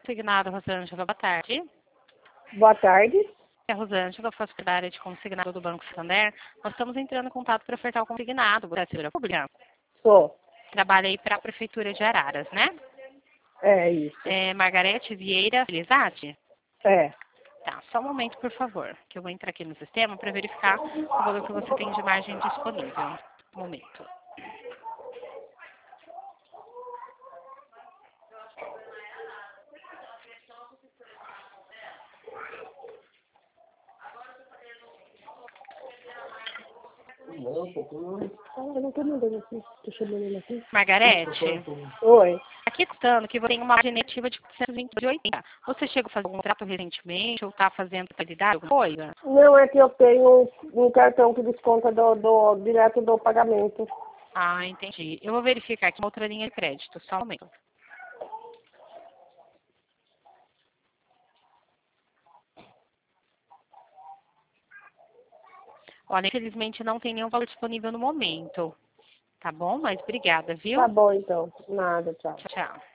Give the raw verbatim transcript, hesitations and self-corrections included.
consignado, Rosângela. Boa tarde. Boa tarde. É a Rosângela, faço da área de consignado do Banco Santander. Nós estamos entrando em contato para ofertar o consignado. Você é seguradora pública? Sou. Trabalha aí para a Prefeitura de Araras, né? É isso. É Margarete Vieira Felizati? É. Tá, só um momento, por favor, que eu vou entrar aqui no sistema para verificar o valor que você tem de margem disponível. Um momento. Ah, não tô mandando aqui. Tô chamando ele aqui. Margarete, Oi. aqui estando que você tem uma margem negativa de quatrocentos e vinte e oito. Você chegou a fazer um contrato recentemente ou está fazendo qualidade, alguma coisa? Não, é que eu tenho um cartão que desconta do, do, direto do pagamento. Ah, entendi. Eu vou verificar aqui uma outra linha de crédito, só um momento. Olha, infelizmente não tem nenhum valor disponível no momento. Tá bom? Mas obrigada, viu? Tá bom, então. Nada, tchau. Tchau.